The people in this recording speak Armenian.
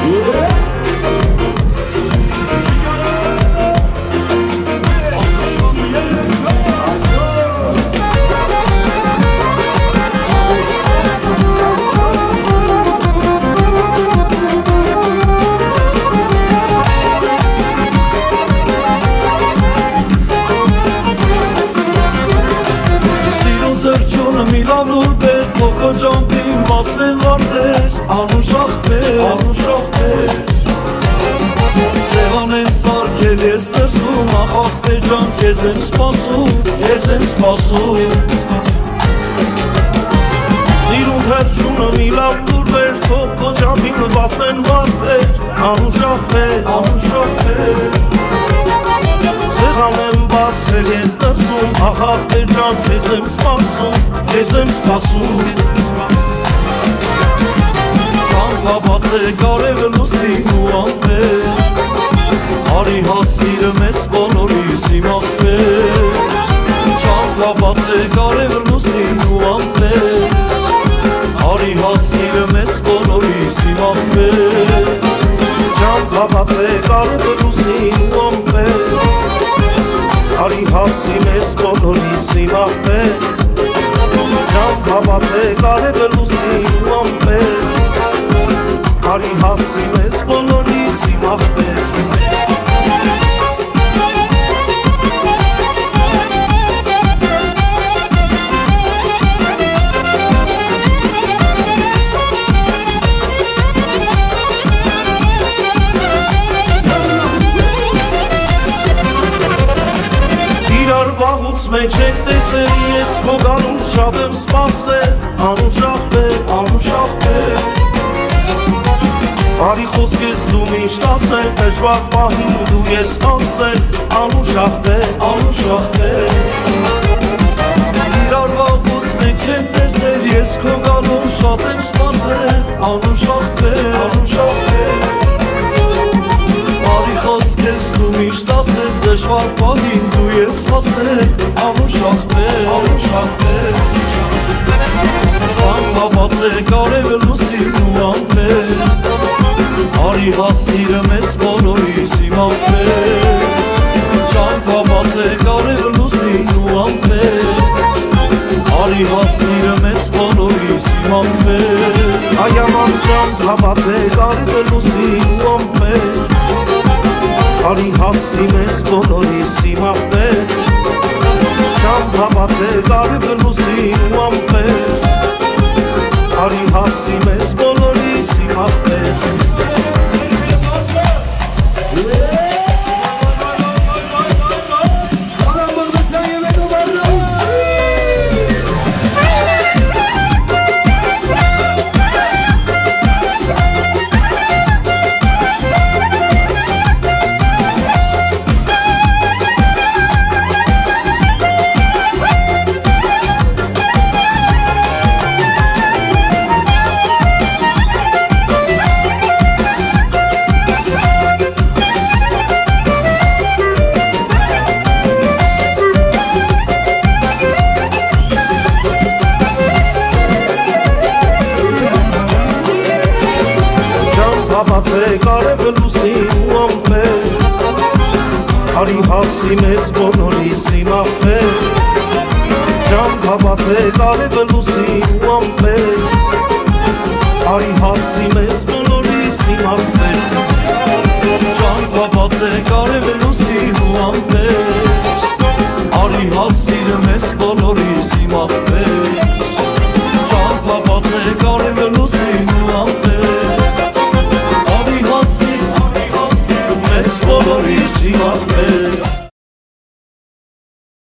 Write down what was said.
Միլանուր բեր, թոքո ջամպին բացվեն վարդեր, անուշախ բեր Սեղան եմ սարքել ես դրսում, ախախպեր ջան կեզ եմ սպասում Սիրուն հերջունը միլանուր բեր, թոքո ջամպին բացվեն վարդեր, անուշախ բեր Սեղան եմ բացել ես դրսում, ախախպեր ջան կեզ եմ սպասում Շանքաբաց է կարևը լուսին ու ամպեր Արի հասիրը մեզ բոլորիս իմ աղբեր Շանքաբաց է կարևը լուսին ու ամպեր Արի հասիրը մեզ բոլորիս իմ աղբեր Շանքաբաց է կարևը լուսին ու ամպեր Արի հասի մեզ բոլորիս իմ աղբեր Շանքաբաց է կարևը լուսին ու ամպեր Արի հասի մեզ բոլորիս իմ աղբեր Իրար վաղուց մեջ եք տեսել ես քո գանուն շատ եմ սպասել Անուշախ բեր Արի խոսք ես դու միշտ ասել Դժվար պահին դու ես ասել Անուշախ բեր Իրար վաղուց մեջ եք տեսել ես քո գանուն շատ եմ սպասել Անուշախ բեր Արի խոսք ես դու միշտ ասել Դժվար պահին դու ես ասել Անուշախ բեր Շանքաբաց է կարևը լուսին ու ամպեր Արի հասիրը մեզ բոլորիս իմ աղբեր Շանքաբաց է կարևը լուսին ու ամպեր Արի հասիրը մեզ բոլորիս իմ աղբեր Այաման շանքաբաց է կարևը լուսին ու ամպեր Արի հասի մեզ բոլորիս իմ աղբեր Շանքաբաց է կարևը լուսին ու ամպեր Արի հասի մեզ բոլորիս իմ աղբեր Շանքաբաց է կարևը լուսին ու ամպեր Արի հասի մեզ բոլորիս իմ աղբեր Շանքաբաց է կարևը լուսին ու ամպեր Արի հասի մեզ բոլորիս իմ աղբեր Շանքաբաց է կարևը լուսին ու ամպեր Արի հասիրը մեզ բոլորիս իմ աղբեր Շանքաբաց է կարևը լուսին